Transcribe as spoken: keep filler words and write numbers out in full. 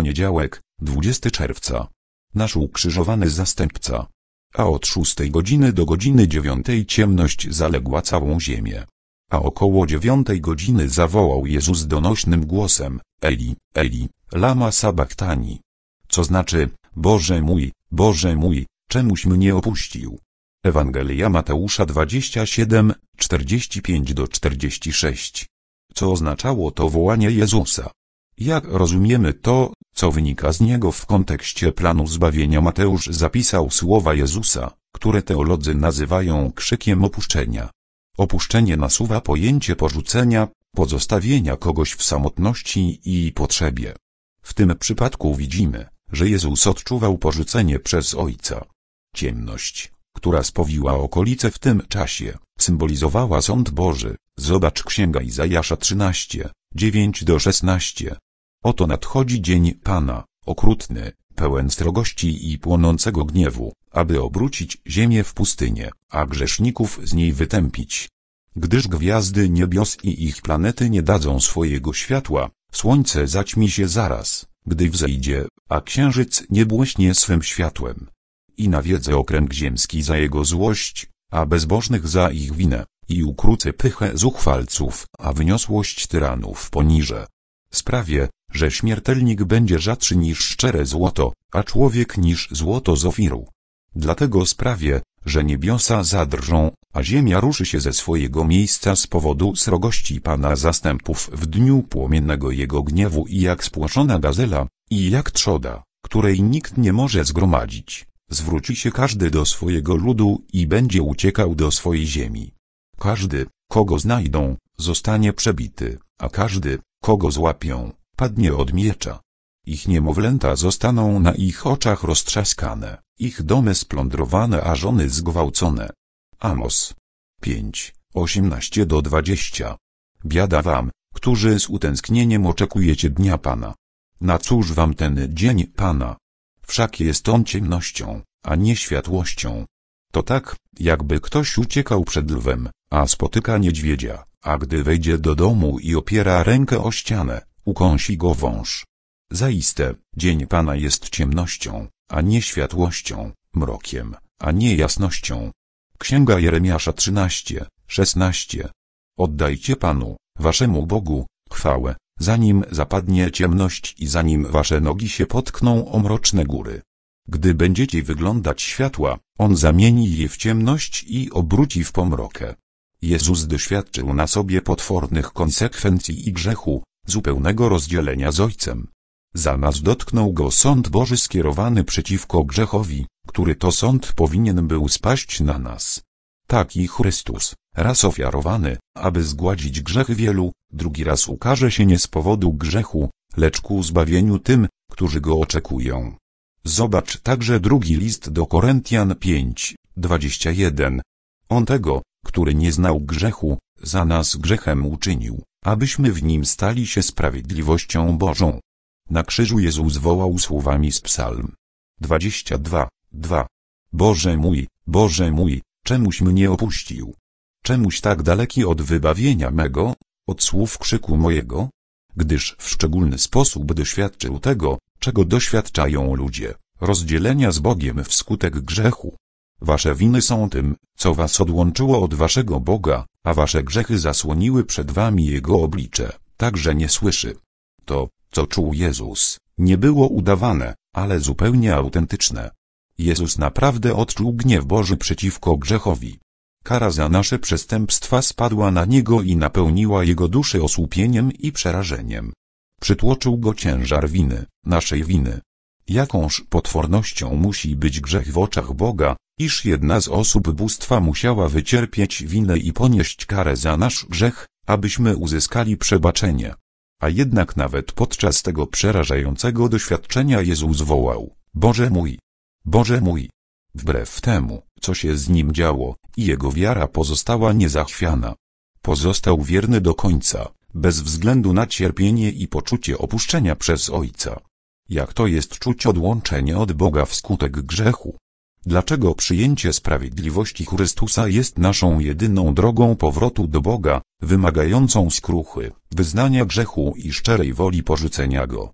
Poniedziałek, dwudziestego czerwca. Nasz ukrzyżowany zastępca. A od szóstej godziny do godziny dziewiątej ciemność zaległa całą ziemię. A około dziewiątej godziny zawołał Jezus donośnym głosem: Eli, Eli, lama sabaktani. Co znaczy: Boże mój, Boże mój, czemuś mnie opuścił? Ewangelia Mateusza dwadzieścia siedem, czterdzieści pięć do czterdziestu sześciu. Co oznaczało to wołanie Jezusa? Jak rozumiemy to, co wynika z niego w kontekście planu zbawienia? Mateusz zapisał słowa Jezusa, które teolodzy nazywają krzykiem opuszczenia. Opuszczenie nasuwa pojęcie porzucenia, pozostawienia kogoś w samotności i potrzebie. W tym przypadku widzimy, że Jezus odczuwał porzucenie przez Ojca. Ciemność, która spowiła okolice w tym czasie, symbolizowała sąd Boży. Zobacz Księga Izajasza trzynaście, dziewięć do szesnastu. Oto nadchodzi dzień Pana, okrutny, pełen srogości i płonącego gniewu, aby obrócić ziemię w pustynię, a grzeszników z niej wytępić. Gdyż gwiazdy niebios i ich planety nie dadzą swojego światła, słońce zaćmi się zaraz, gdy wzejdzie, a księżyc nie błyśnie swym światłem. I nawiedzę okręg ziemski za jego złość, a bezbożnych za ich winę, i ukrócę pychę zuchwalców, a wyniosłość tyranów poniżę. Sprawię, że śmiertelnik będzie rzadszy niż szczere złoto, a człowiek niż złoto z Ofiru. Dlatego sprawię, że niebiosa zadrżą, a ziemia ruszy się ze swojego miejsca z powodu srogości Pana zastępów w dniu płomiennego jego gniewu, i jak spłoszona gazela, i jak trzoda, której nikt nie może zgromadzić, zwróci się każdy do swojego ludu i będzie uciekał do swojej ziemi. Każdy, kogo znajdą, zostanie przebity, a każdy, kogo złapią, padnie od miecza. Ich niemowlęta zostaną na ich oczach roztrzaskane, ich domy splądrowane, a żony zgwałcone. Amos pięć, osiemnaście do dwudziestu. Biada wam, którzy z utęsknieniem oczekujecie dnia Pana. Na cóż wam ten dzień Pana? Wszak jest on ciemnością, a nie światłością. To tak, jakby ktoś uciekał przed lwem, a spotyka niedźwiedzia, a gdy wejdzie do domu i opiera rękę o ścianę, ukąsi go wąż. Zaiste, dzień Pana jest ciemnością, a nie światłością, mrokiem, a nie jasnością. Księga Jeremiasza trzynaście, szesnaście. Oddajcie Panu, waszemu Bogu, chwałę, zanim zapadnie ciemność i zanim wasze nogi się potkną o mroczne góry. Gdy będziecie wyglądać światła, On zamieni je w ciemność i obróci w pomrokę. Jezus doświadczył na sobie potwornych konsekwencji i grzechu, zupełnego rozdzielenia z Ojcem. Za nas dotknął Go sąd Boży skierowany przeciwko grzechowi, który to sąd powinien był spaść na nas. Taki Chrystus, raz ofiarowany, aby zgładzić grzechy wielu, drugi raz ukaże się nie z powodu grzechu, lecz ku zbawieniu tym, którzy Go oczekują. Zobacz także drugi list do Koryntian pięć, dwadzieścia jeden. On tego, który nie znał grzechu, za nas grzechem uczynił, abyśmy w nim stali się sprawiedliwością Bożą. Na krzyżu Jezus wołał słowami z Psalm dwadzieścia dwa, dwa. Boże mój, Boże mój, czemuś mnie opuścił? Czemuś tak daleki od wybawienia mego, od słów krzyku mojego? Gdyż w szczególny sposób doświadczył tego, czego doświadczają ludzie, rozdzielenia z Bogiem wskutek grzechu. Wasze winy są tym, co was odłączyło od waszego Boga, a wasze grzechy zasłoniły przed wami Jego oblicze, tak że nie słyszy. To, co czuł Jezus, nie było udawane, ale zupełnie autentyczne. Jezus naprawdę odczuł gniew Boży przeciwko grzechowi. Kara za nasze przestępstwa spadła na Niego i napełniła Jego duszę osłupieniem i przerażeniem. Przytłoczył Go ciężar winy, naszej winy. Jakąż potwornością musi być grzech w oczach Boga, iż jedna z osób bóstwa musiała wycierpieć winę i ponieść karę za nasz grzech, abyśmy uzyskali przebaczenie. A jednak nawet podczas tego przerażającego doświadczenia Jezus wołał: Boże mój, Boże mój. Wbrew temu, co się z nim działo, jego wiara pozostała niezachwiana. Pozostał wierny do końca, bez względu na cierpienie i poczucie opuszczenia przez Ojca. Jak to jest czuć odłączenie od Boga wskutek grzechu? Dlaczego przyjęcie sprawiedliwości Chrystusa jest naszą jedyną drogą powrotu do Boga, wymagającą skruchy, wyznania grzechu i szczerej woli porzucenia Go?